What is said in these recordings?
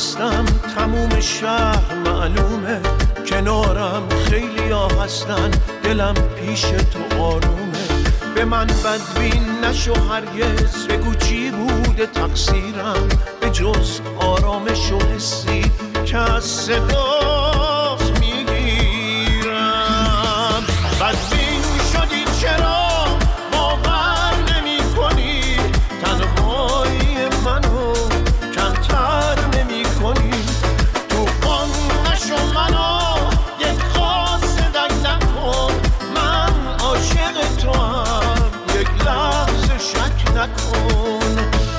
هستم تموم شهر معلومه، کنارم خیلی ها هستن دلم پیش تو آرومه. به من بدبین نشو هرگز، بگو چی بوده تقصیرم به جز آرامش و حسی که از صدات میگیرم. بدبین شدی چرا باور نمی کنی، تنهایی منو کمتر نمی کنی. تو آن نشو منو یک قاصدک نکن، من عاشق تو هم یک لحظه شک نکن.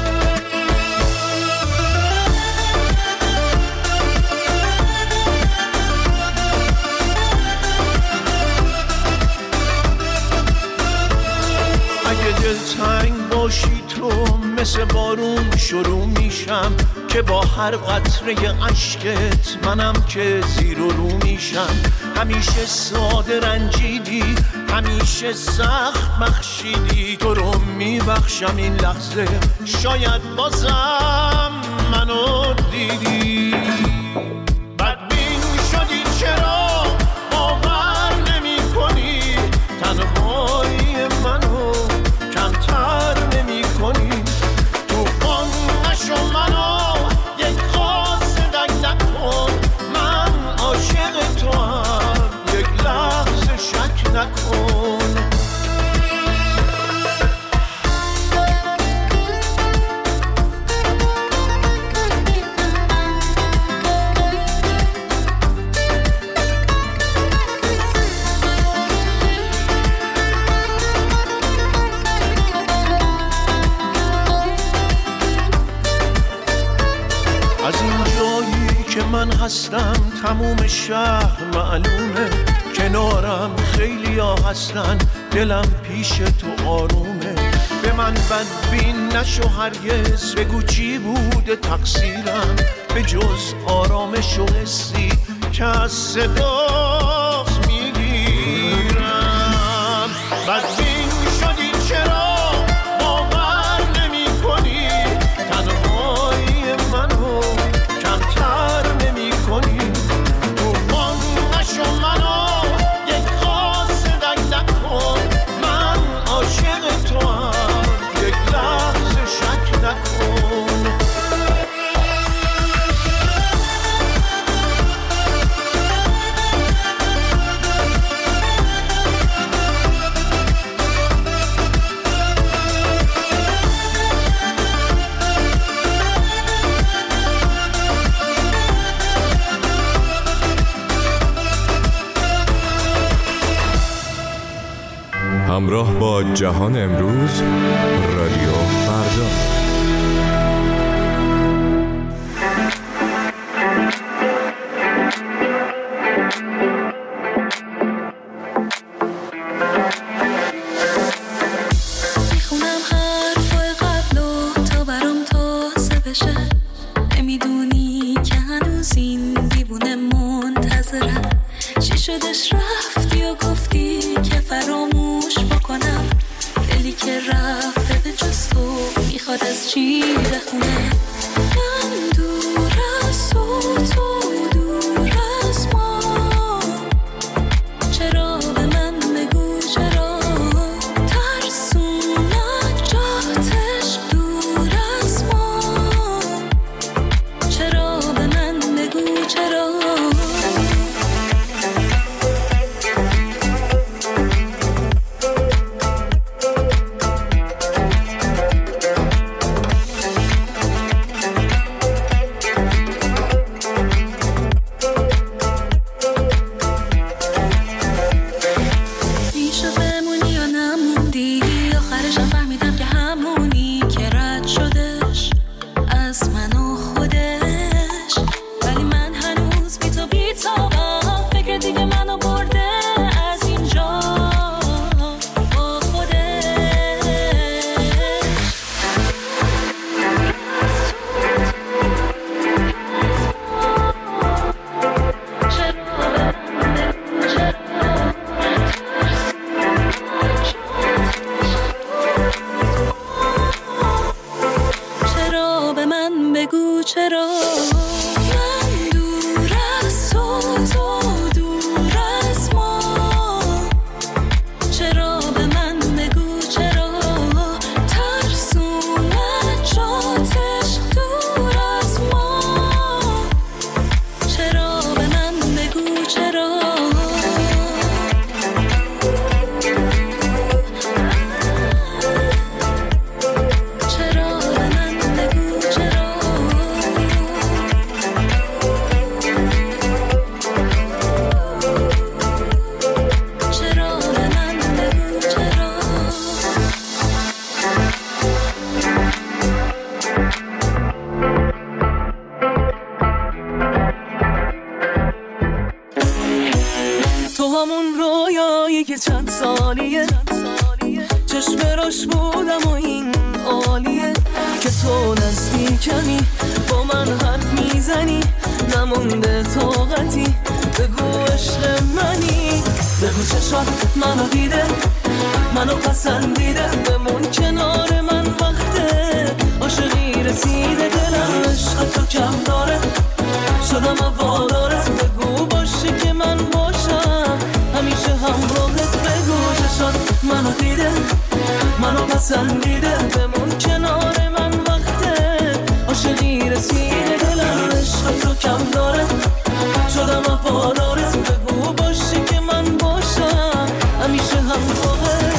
اگه دلتنگ باشی تو مثل بارون شروع میشم، که با هر قطره اشکت منم که زیر و رو میشم. همیشه ساده رنجیدی، همیشه سخت بخشیدی، تو رو میبخشم این لحظه شاید بازم منو دیدی. بدبین شدی چرا باور نمی کنی، تنهایی منو کمتر نمی کنی. تو آن نشو منو یک قاصدک نکن، من عاشق تو هم یک لحظه شک نکن. از این جایی که من هستم تموم شهر معلومه، کنارم خیلی ها هستن دلم پیش تو آرومه. به من بدبین نشو هرگز، بگو چی بوده تقصیرم به جز آرامش و حسی که از صدات میگیرم. بدبین شدی چرا باور نمی کنی، تنهایی منو کمتر نمی کنی. تو آن نشو منو یک قاصدک نکن، من عاشق تو هم یک لحظه شک نکن. همراه با جهان امروز، رادیو فردا. میخونم حرفای قبلو تا برام تازه بشه، نمیدونی که هنوز این دیوونه منتظرم. چی شدش رفتی و گفتی که فراموش بکنم، دلی که رفته به جز تو میخواد از چی همون رویایی که چند سالیه چشم راش بودم و این عالیه که تو نزدیکمی با من حرف میزنی نمونده طاقتی بگو عشق منی بگو چشات منو دیده منو پسندیده بمون کنار من وقته عاشقی رسیده دلم عشق تو کم داره شدم وادارت بگو باشه که من باشم همیشه همراهت بگو چشات منو دیده منو پسندیده بمون کنار من وقته عاشقی رسیده دلم عشق تو کم داره شدم وادارت بگو باشه که من باشم همیشه همراهت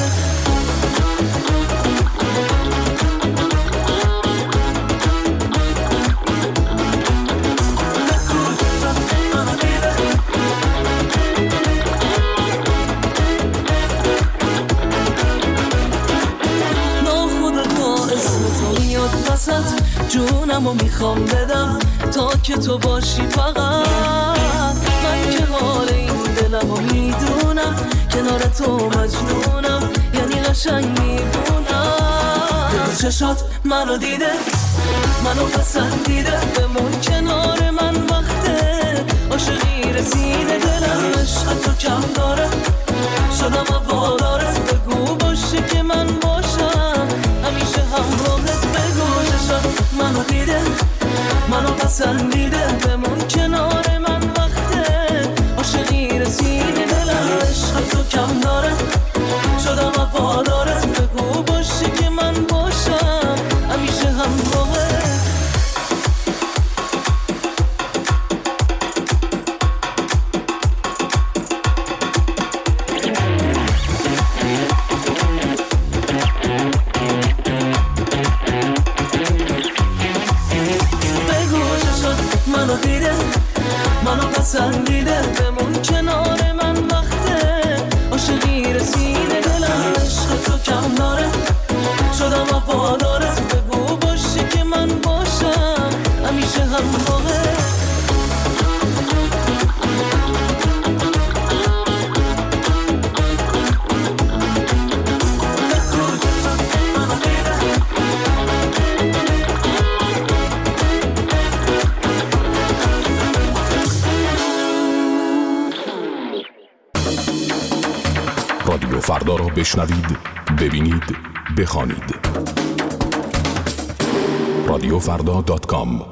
جونمو میخوام بدم تا که تو باشی فقط من که حال این دلمو میدونم کنار تو مجنونم یعنی قشنگ میبونم چشات منو دیده منو پسندیده بمون کنار من وقته عاشقی رسیده دلم عشق تو کم داره شدم وادارت بگو باشه که من باشم همیشه همراهت بگو چشات منو دیده منو پسندیده بمون کنار من وقته عاشقی رسیده دلم عشق تو کم داره شدم وادارت بگو باشه که من باشم همیشه همراهت منو پسندیده بمون کنار من وقته عاشقی رسیده دلم عشق تو کم داره شدم وفادارت بگو باشه که من باشم همیشه همراهت رادیو فردا را بشنوید، ببینید، بخوانید. radiofrda.com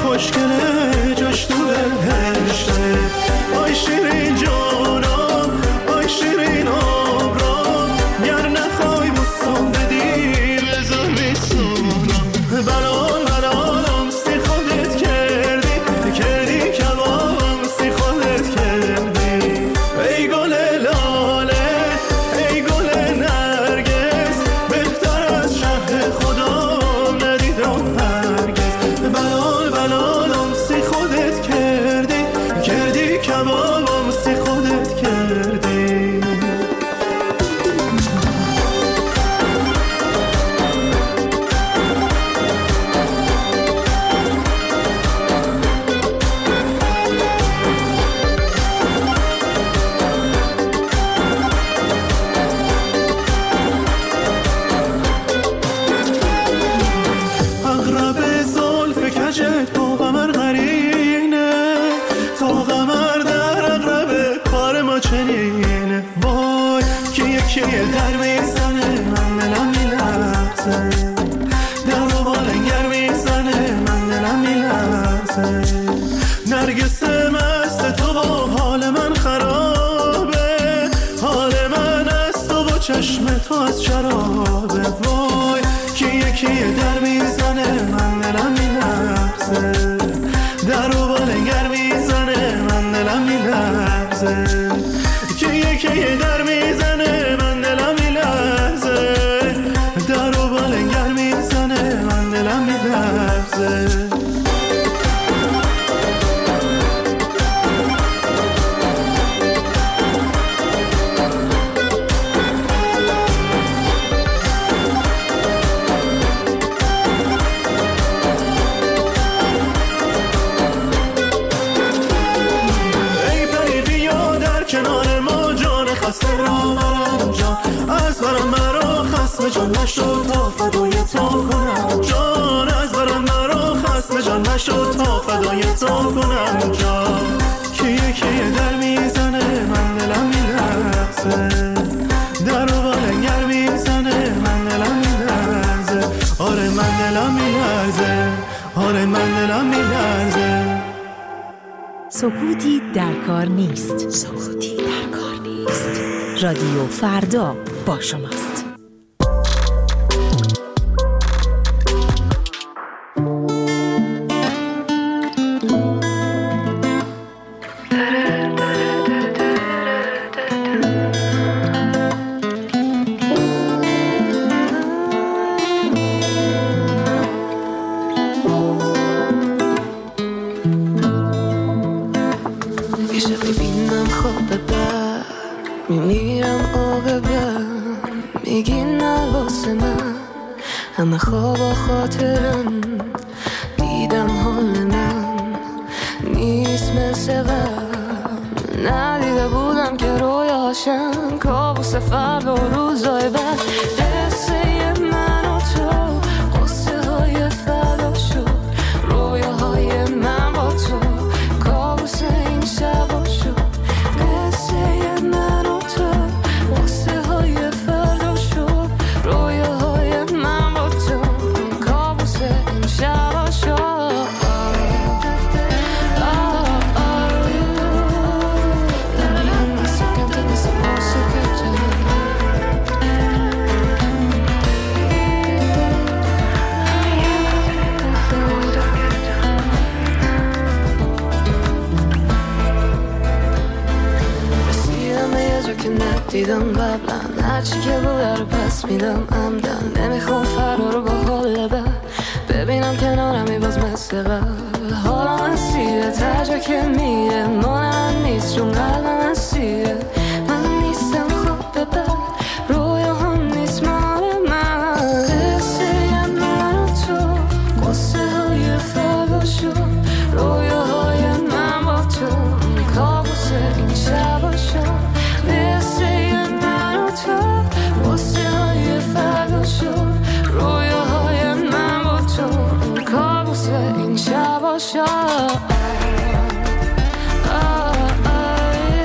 خوشگله جاش تو بهشته. آی شیرین جانم آی شیرین آبرام، گر نخوای بوسم بدی بذار بسونم. بلال بلالم سی خودت کردی، کردی کبابم سی خودت کردی. ای گل لاله ای گل نرگس، بهتر از شهر خودم ندیدم هرگز. بلال بلالم سی خودت کردی، کردی کبابم سی خودت کردی. اغرب زلف کجت با قمر قرینه، تا قمر در اغرب کار ما چنینه. وای که یکی در میزنه من دلم میلرزه، در و بالنگر میزنه من دلم میلرزه. نرگس مست تو با حال من خرابه، حال من از تو و چشم تو از شرابه. وای که یکی در میزنه من دلم میلرزه، در و بالنگر میزنه من دلم میلرزه. که یکی در میزنه من دلم میلرزه، در و بالنگر میزنه من دلم میلرزه. ای پری بیا در کنار ما، جان خسته را مرم جان، از برم مرا خسم جان نشد تا فدای تو کنم جان، از برم مرا خسم جان نشد تا فدای تو کنم جان. که یکی در میزنه من دلم میلرزه، در و بالنگر میزنه من دلم میلرزه. آره من دلم میلرزه، آره من دلم میلرزه. سکوتی در کار نیست. سکوتی در کار نیست. رادیو فردا با شماست. میمیرم عاقبت، میگی نه واسه من، همه خواب و خاطرم، دیدم حال من نیست مثل قبل. ندیده بودم که رویاشم کابوس فردا و روزای بعد. قصه من و تو قصه های فردا شد، رویاهای من با تو کابوس این شبا شد. قصه من و تو قصه های فردا شد، رویاهای من با تو کابوس این شبا شد. دیدم قبلا هرچی که بوده رو پس میدم عمدن. نمیخوام فردا رو با حال بد ببینم کنارمی باز مثل قبل. حالم اسیره تا جا که میره مال من نیست چون قلبم اسیره. من نیستم خوب به بد رویا هم نیست مال من. قصه من و تو قصه های فردا شد، رویاهای من با تو کابوس این شبا شد. رویاهای من با تو کابوس این شبا شد.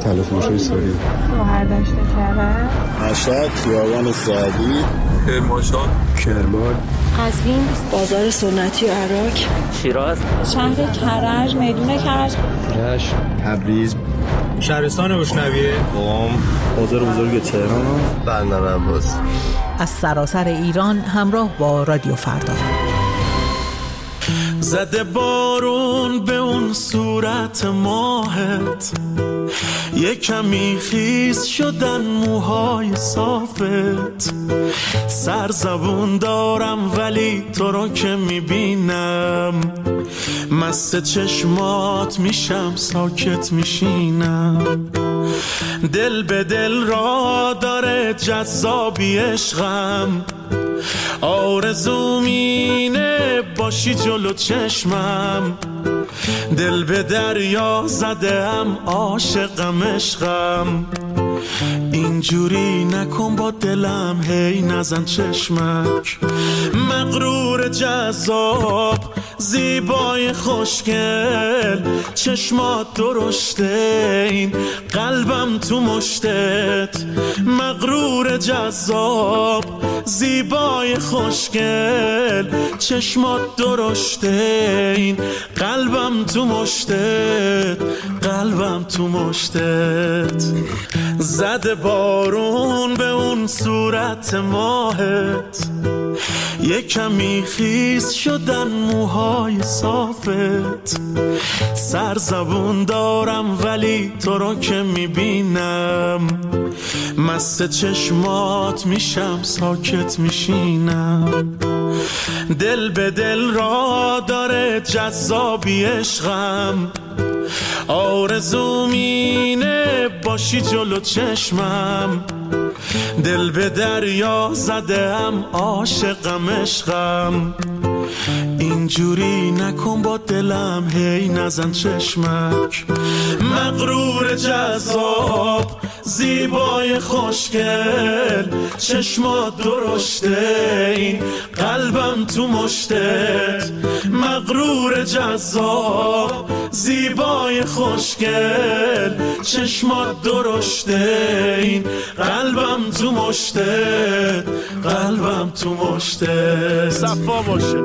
طلا فروشای ساری. برداشت کرد. مشهد، خیابان سعدی، کرمانشاه، کرمان، قزوین، بازار سنتی و عراق، شیراز، شهر کرج، میدون کرج، رشت، تبریز، شهرستان بشنویه، قم، بازار بزرگ تهران، بندر عباس. از سراسر ایران همراه با رادیو فردا. زده بارون به اون صورت ماهت، یه کمی خیس شدن موهای صافت. سرزبون دارم ولی تو رو که میبینم، مست چشمات میشم ساکت میشینم. دل به دل را داره جذابی عشقم، آرزوم اینه باشی جلو چشمم. دل به دریا زدم عاشقم عشقم، اینجوری نکن با دلم هی نزن چشمک. مغرور جذاب زیبای خوشگل، چشمات درشته این قلبم تو مشتت. مغرور جذاب زیبای خوشگل، چشمات درشته این قلبم تو مشتت. قلبم تو مشتت. زده بارون به اون صورت ماهت، یه کمی خیس شدن موهای صافت. سرزبون دارم ولی تو رو که میبینم، مست چشمات میشم ساکت میشینم. دل به دل را داره جذابی عشقم، آرزوم اینه باشی جلو چشمم. دل به دریا زدم عاشقم عشقم، اینجوری نکن با دلم هی نزن چشمک. مغرور جذاب زیبای خوشگل، چشمات درشته این قلبم تو مشتت. مغرور جذاب زیبای خوشگل، چشمات درشته این قلبم تو مشتت. قلبم تو مشتت. صفا باشه.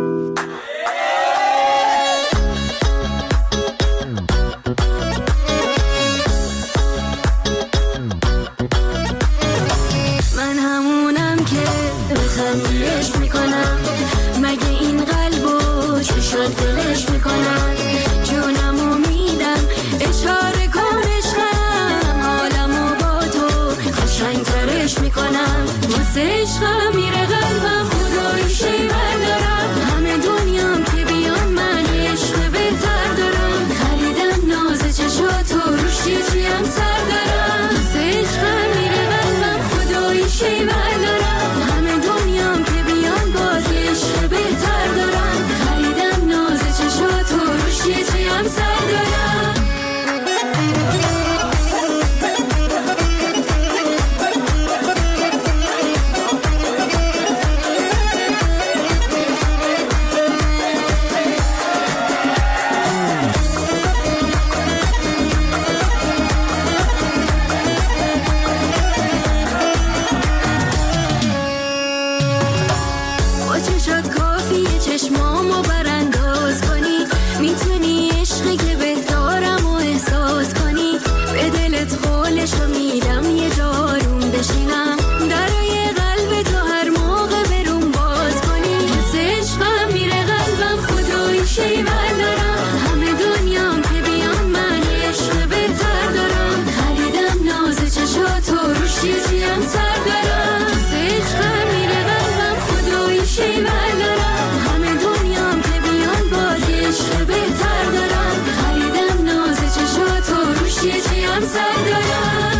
من همونم که بخندیش میکنم، مگه این قلبو چشات دلش میکنم. جونمو میدم اشاره کن عشقم، حالمو با تو قشنگترش میکنم. واسه عشقم میره قلبم خدایی شیور دارم. همه دنیام که بیان من عشق بهتر دارم. خریدم ناز چشاتو روش چیچیم سر دارم. واسه عشقم میره قلبم خدایی شیور دارم. همه دنیام که بیان باز عشق بهتر دارم. خریدم ناز چشاتو روش چیچیم سر دارم. چشمامو برانداز کنی، میتونی عشقی که بهتارم و احساس کنی. به دلت قولشو میدم یه جارون بشینم، درای قلب تو هر موقع برون باز کنی. حس عشقم میره قلبم خدایی شیور دارم. همه دنیام که بیان من عشق بهتر دارم. خریدم ناز چشاتو روش چیچیم سر دارم. حس عشقم میره قلبم خدایی شیور دارم. عشق بهتر دارم. خریدم ناز چشاتو روش چیچیم سر دارم.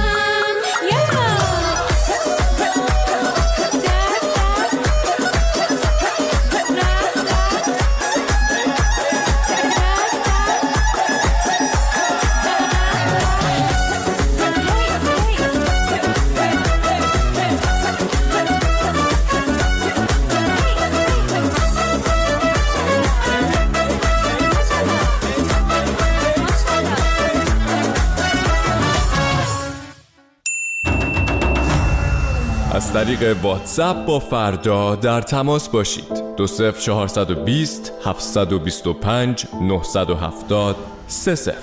از طریق واتساپ با فردا در تماس باشید. 20420 725 970 30.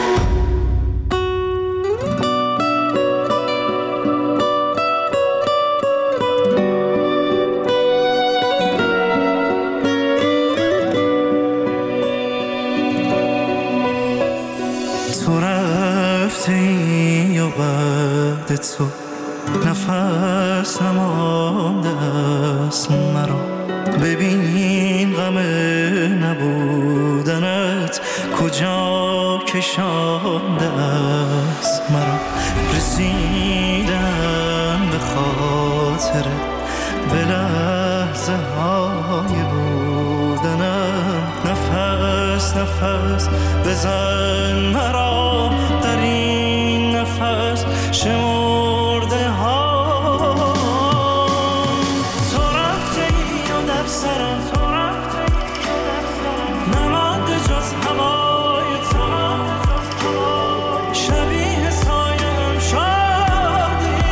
تو رفتی و بعد تو نفس نمانده است مرا، ببین غم نبودنت کجا کشانده است مرا. رسیدم به خاطر به لحظه های بودنم، نفس نفس بزن مرا در این نفس شمرده ها. تو رفتی و در سرم نمانده جز هوای تو، شبیه سایه‌ام شدی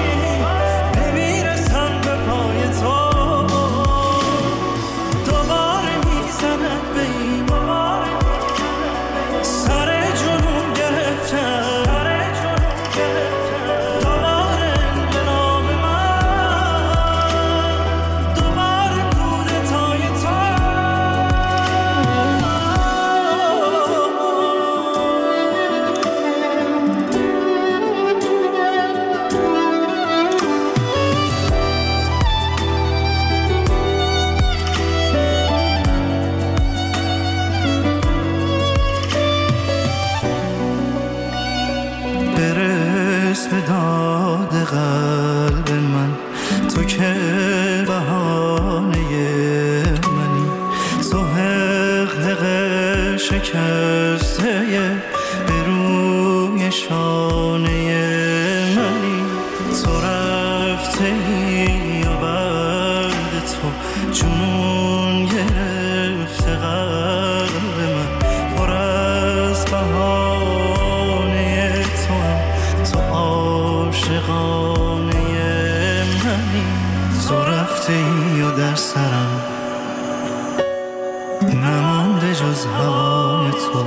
نمیرسم به پای تو. دوباره میزند به این سر جنون گرفتم، دوباره انقلاب من، دوباره کودتای تو. برس به داد قلب من، تو که بهانه منی، تو حقق شکسته به روی شانه منی. تو رفتی و بعد تو جنون گرفته قلب من، پر از بهانه تو هم تو عاشقانه منی. تو رفتی و در سرم نمانده جز هوای تو،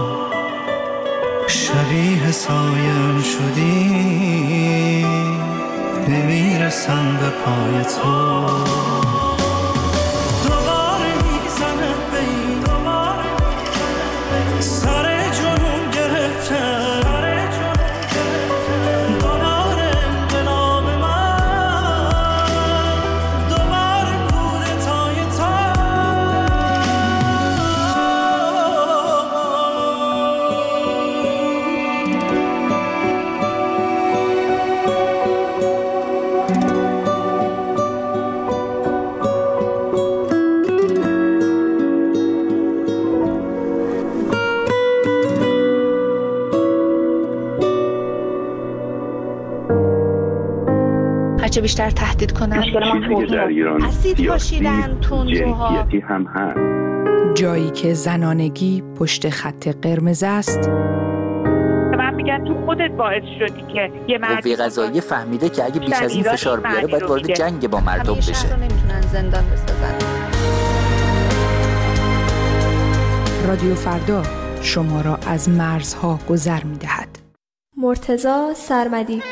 شبیه سایم شدی نمیرسم به پای تو. دوباره میزند به این سر جنون گرفتم، دوباره انقلاب من، دوباره کودتای تو. هرچه بیشتر تهدید کنن اسید پاشیدن تندروها هم هست. جایی که زنانگی پشت خط قرمز است. من میگن تو خودت باعث شدی که یه قوه قضاییه فهمیده که اگه بیش از این فشار بیاره باید وارد جنگ با مردم بشه. همیشه نمیتونن زندان بسازن. رادیو فردا شما را از مرزها گذر می‌دهد. مرتضی سرمدی.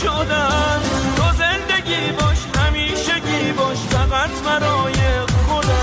برای خودم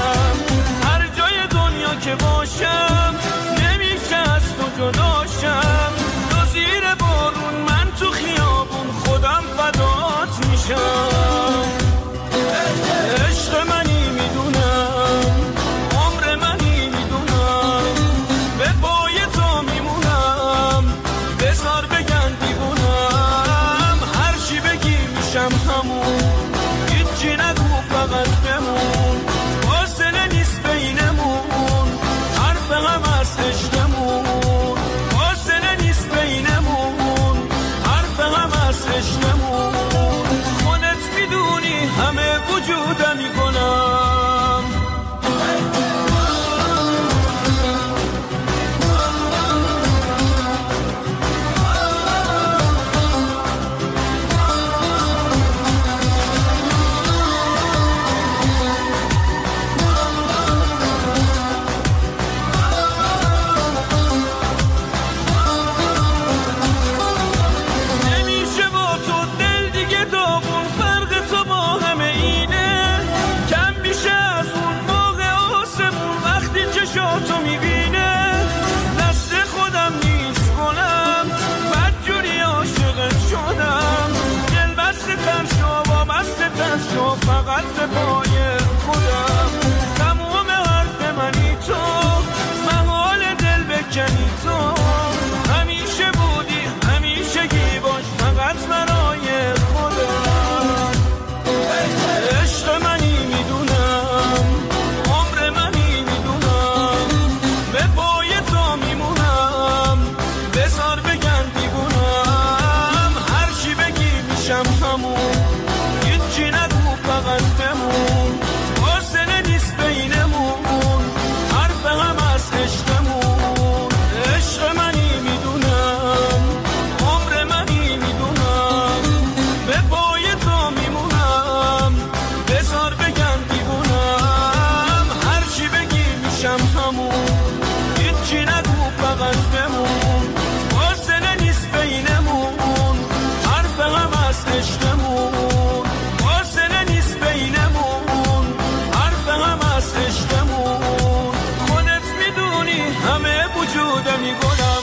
وجودمی کنم. فقط به پای خودم تموم حرف منی تو، محال دل بکنی تو، همیشه بودی همیشگی باش فقط برای خودم. عشق منی میدونم، عمر منی میدونم، به پای تو میمونم، بذار بگن دیوونم، هر چی بگی میشم همون، هیچی نگو فقط بمون، حاصله نیست بینمون، حرف هم از عشقمون. عشق منی میدونم، عمر منی میدونم، به پای تو میمونم، بذار بگن دیوونم، هر چی بگی میشم همون، هیچی نگو فقط بمون، حاصله نیست بینمون، حرف هم از عشقمون، حاصله نیست بینمون، حرف هم از عشقمون. خودت میدونی همه وجودمی گلم.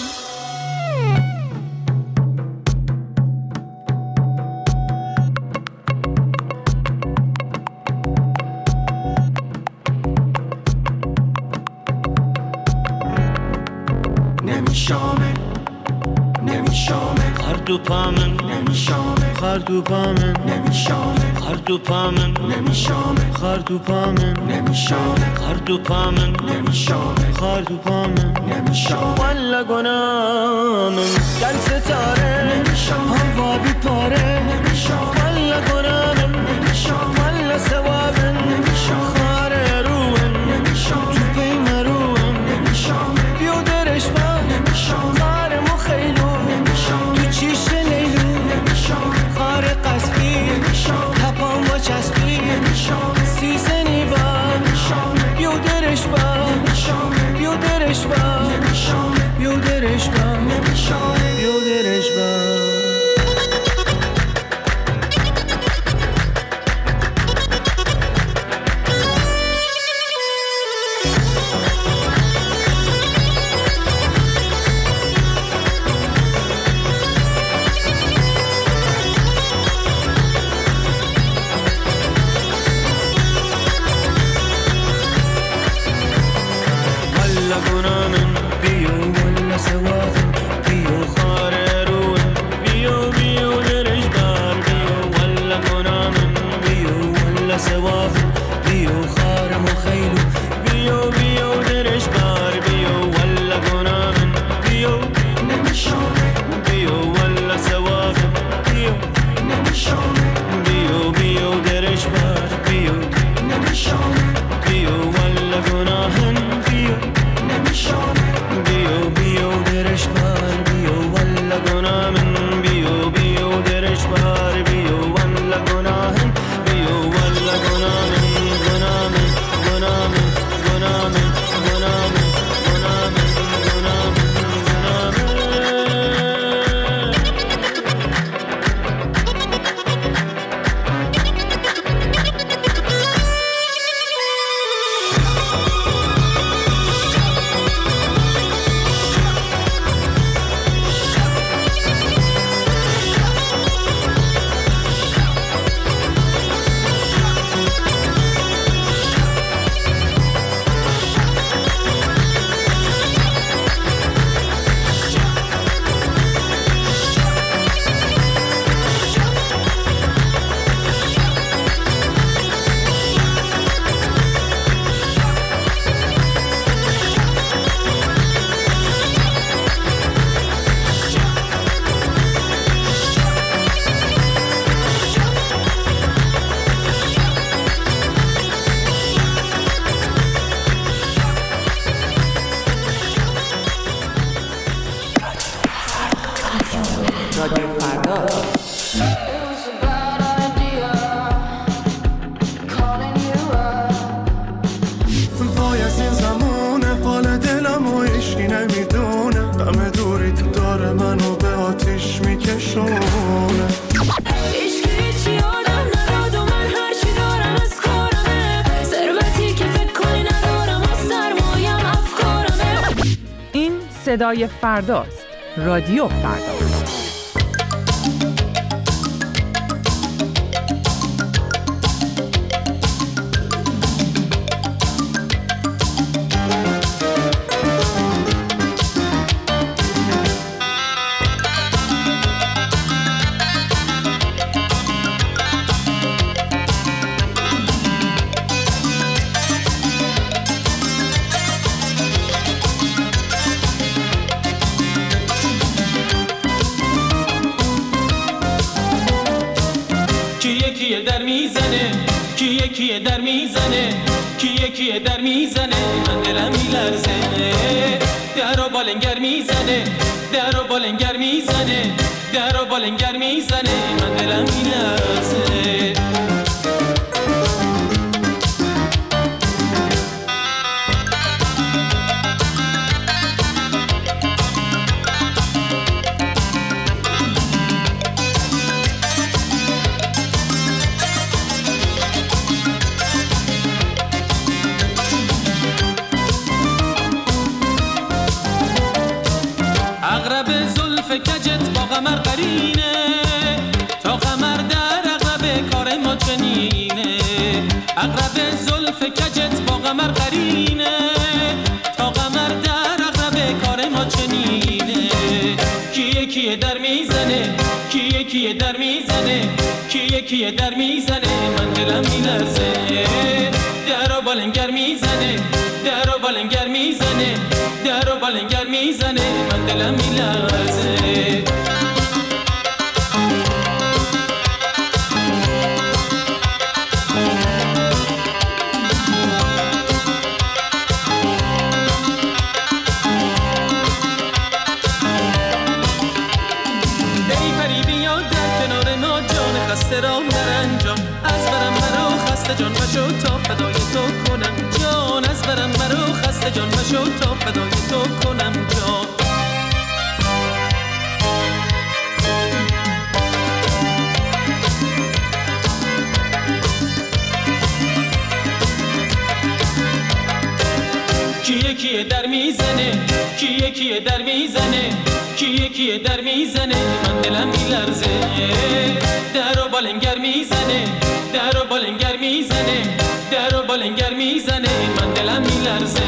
نمیشامه نمیشامه خردو پامن نمیشامه خردو پامن نمیشامه خردو پامن نمیشامه خردو پامن نمیشامه خردو پامن نمیشامه خردو پامن نمیشامه والا گنامن گل ستاره نمیشامه هوا بیپاره نمیشامه والا گنامن نمیشامه والا ثوابن نمیشامه خاره روحن نمیشامه تو پیم روحن نمیشامه بیودرش با نمیشامه خاره مخیلو تو چیش لیلو خار قصبی تپان با چسبی سیزنی با بیودرش با بیودرش با بیودرش با بیودرش با. ولا غنامن بيو ولا سواد صدای فرداست. رادیو فردا. کیه در میزنه کیه در میزنه من دلم میلرزه درو بالنگر میزنه درو بالنگر میزنه درو بالنگر میزنه من دلم میلرزه کجت با قمر قرینه تا قمر در اغرب کار ما چنینه اغرب زلف کجت با قمر قرینه تا قمر در اغرب کار ما چنینه کیه در میزنه کیه در میزنه کیه در میزنه من دلم میلرزه درو بالنگر میزنه درو بالنگر میزنه درو بالنگر میزنه من دلم میلرزه سرام در انجام از برم مرا خسته جان مشو تا فدای تو کنم جان از برم مرا خسته جان مشو تا فدای تو کنم جان کیه در میزنه کیه در میزنه کیه در میزنه من دلم میلرزه درو بالنگر میزنه درو بالنگر میزنه درو بالنگر میزنه من دلم میلرزه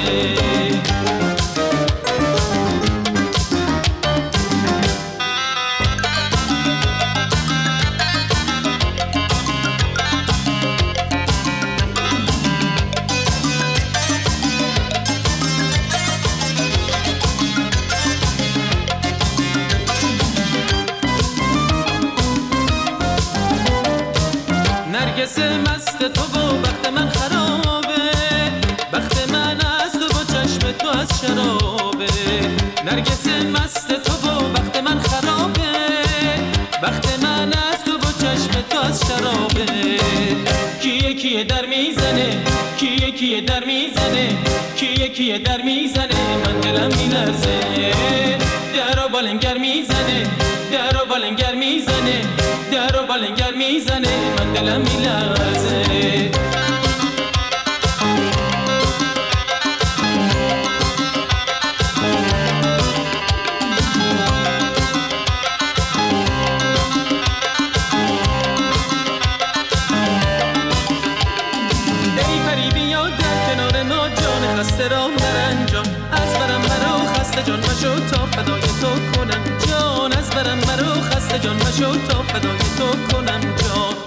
نرگس مست تو و بخت من خرابه بخت من از تو و چشم تو از شرابه نرگس مست تو و بخت من خرابه بخت من از تو و چشم تو از شرابه کیه در میزنه کیه در میزنه کیه در میزنه من دلم میلرزه درو بالنگر میزنه درو بالنگر میزنه درو بالنگر میزنه من دلم میلرزه ای پری بیا در کنار ما جان خسته را در انجام از برم مرا خسته جان مشو تا فدای تو کنم جان از برم مرا خسته جان مشو تا فدای تو کنم جان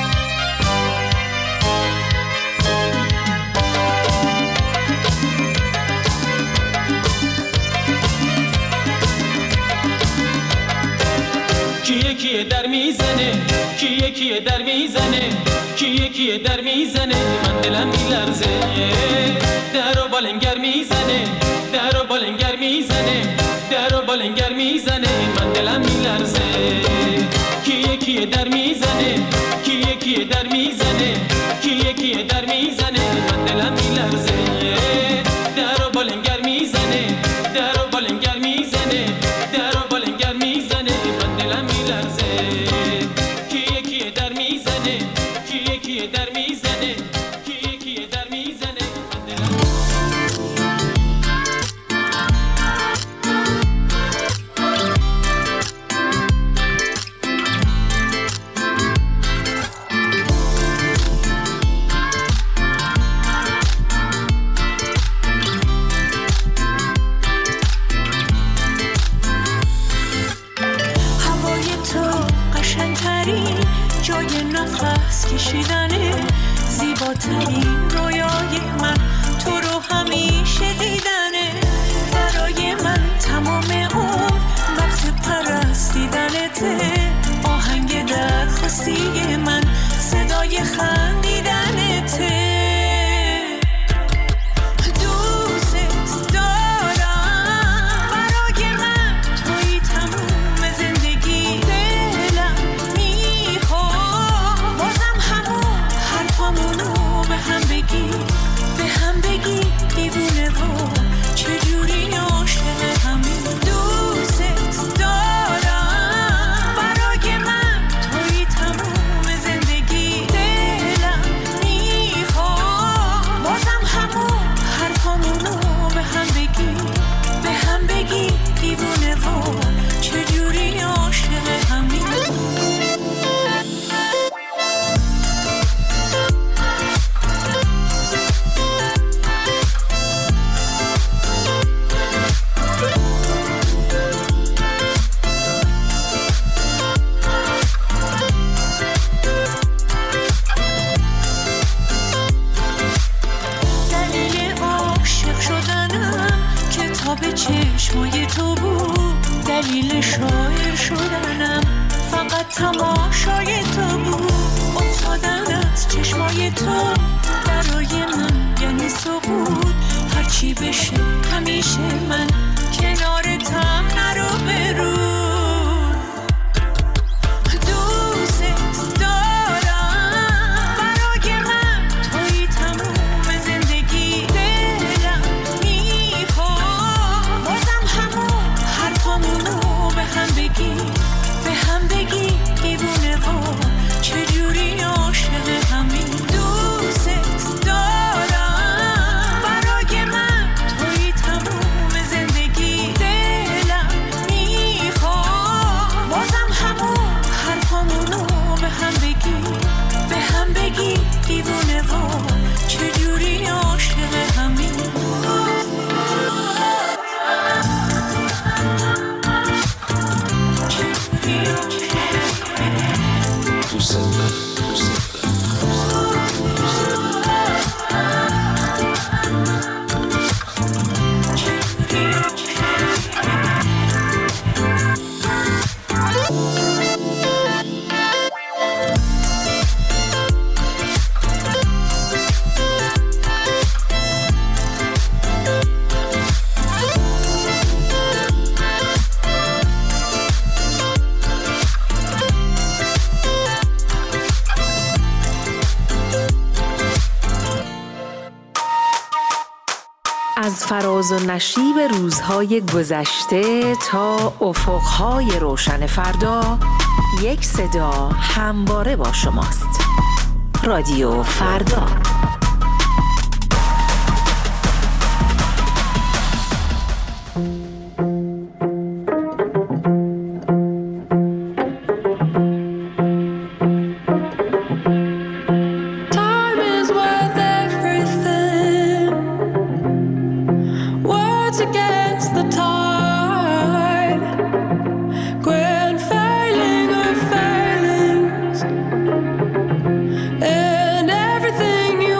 کیه در میزنه کیه در میزنه کیه در میزنه من دلم میلرزه درو بالنگر میزنه درو بالنگر میزنه درو بالنگر میزنه من دلم میلرزه کیه در میزنه کیه در میزنه کیه در میزنه من دلم میلرزه درو بالنگر میزنه درو بالنگر میزنه درو بالنگر میزنه من دلم میلرزه کیه در میزنه کیه در میزنه کیه در میزنه من دلم این رویای من تو رو همیشه دیدنه. برای من تمام اون وقت پرستیدنته. آهنگ درخواستی من صدای خندیدنته. چشمای تو بود دلیل شاعر شدنم. فقط تماشای تو بود افتادن از چشمای تو. برای من یعنی سقوط. هرچی بشه همیشه من کنارتم نرو برو. از فراز و نشیب روزهای گذشته تا افقهای روشن فردا، یک صدا همواره با شماست. رادیو فردا. And everything you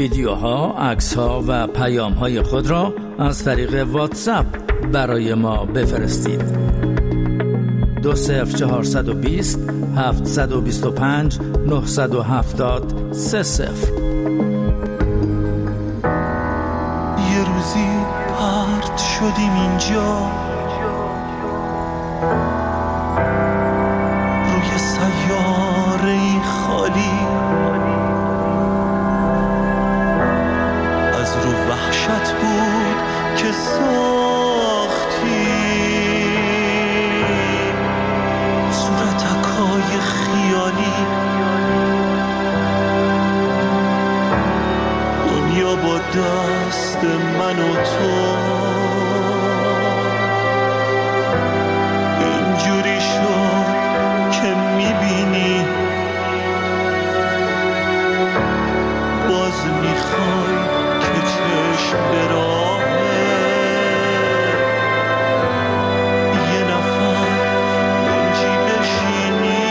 ویدیوها، عکس‌ها و پیام‌های خود را از طریق واتساپ برای ما بفرستید. 20420 725 970 30. یه روزی پرت شدیم اینجا روی سیاره‌ای خالی، از رو وحشت بود که ساختی صورتکای خیالی. دنیا با دست من و تو اینجوری شد که میبینی باز میخوای که چشم به راهه یه نفر اونجی بشینی.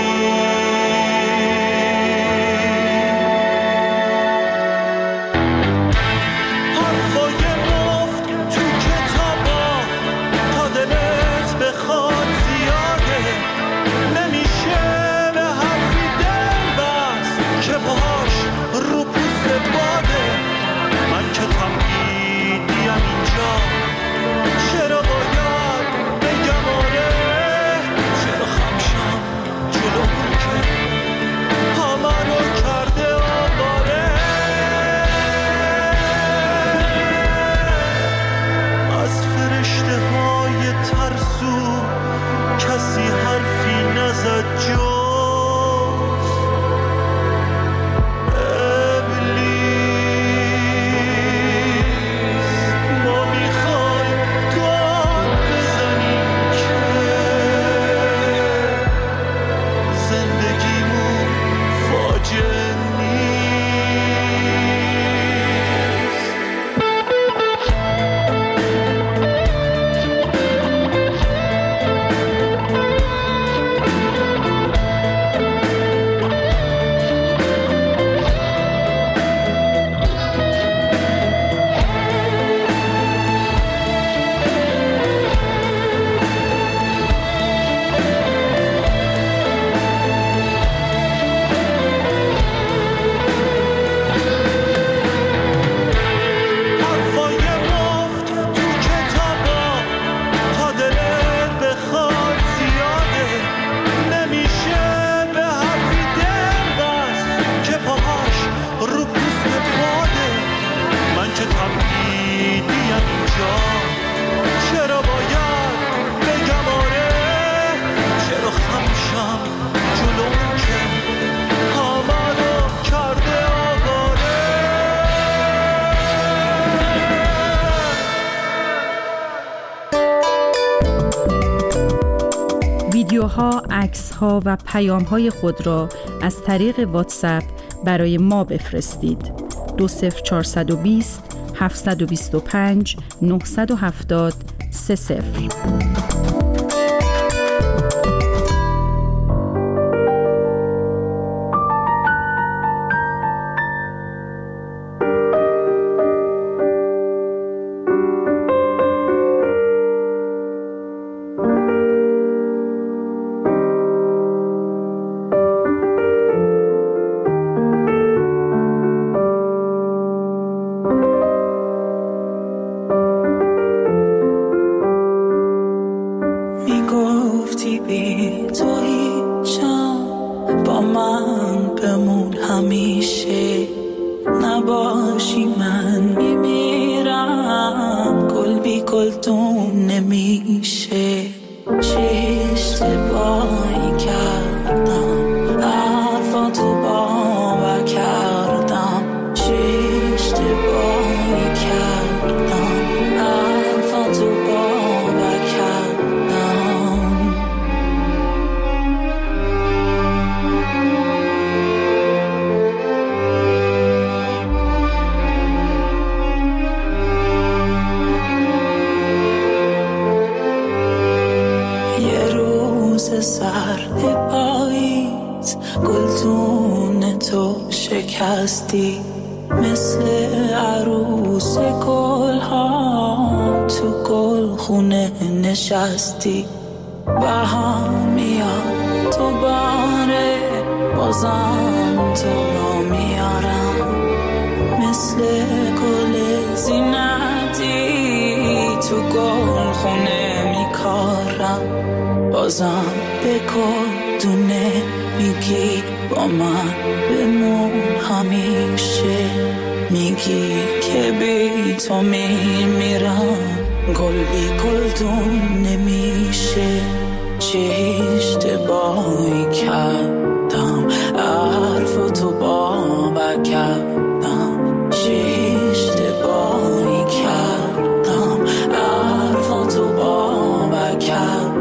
حرفای مفت تو کتابا تا دلت بخواد زیاده، نمیشه به حرفی دل بست که پاهاش رو پوست باده. من که تمهیدیم اینجا، چرا باید بگم آره؟ چرا خمشم جلو که همه رو کرده آواره؟ از فرشته های ترسو کسی حرفی نزد جز ابلیس. ما میخوایم داد بزنیم که زندگیمون فاجعه نیست. حرفای مفت تو کتابا تا دلت بخواد زیاده، نمیشه به حرفی دل بست که پاهاش رو پوست باده. من که تمهیدیم اینجا، چرا باید بگم آره؟ چرا خمشم جلو که همه رو کرده آواره؟ ویدیوها، عکس‌ها و پیام‌های خود را از طریق واتساپ برای ما بفرستید. 20420 725 970 30. میگفتی بی تو هیچم، با من بمون همیشه، نباشی من میمیرم، گل بی گلدون نمیشه. چه اشتباهی کردم، حرفاتو باور کردم، چه اشتباهی کردم، حرفاتو باور کردم. یه روز سرد پاییز گلدون تو شکستی، مثل عروس گل ها تو گل خونه نشستی بهم میاد تو باره بازم تو رو میارم مثل گل زینتی تو گل خونه میکارم بازم به گل دونه میگی با من بمون همیشه میگی که بی تو میمیرم گل بی گلدون نمیشه چه اشتباهی کردم حرفتو باور کردم چه اشتباهی کردم حرفتو باور کردم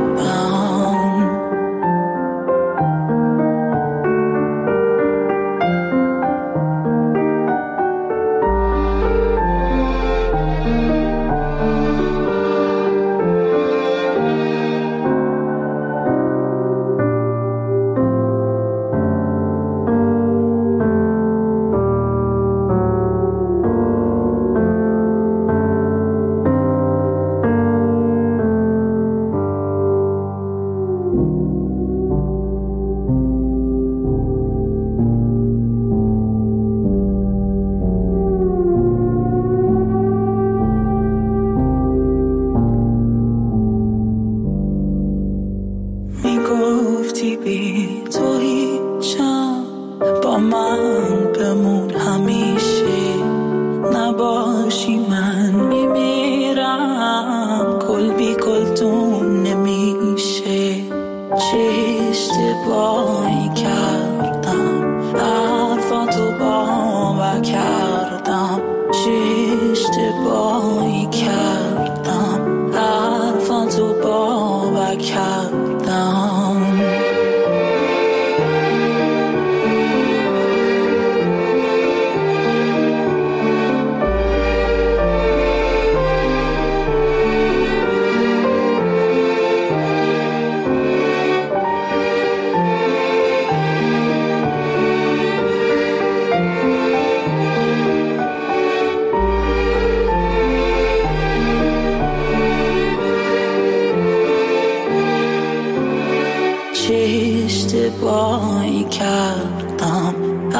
اشتباهی کردم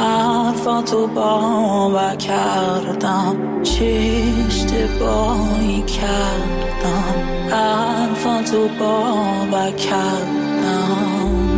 حرفاتو باور کردم چه اشتباهی کردم حرفاتو باور کردم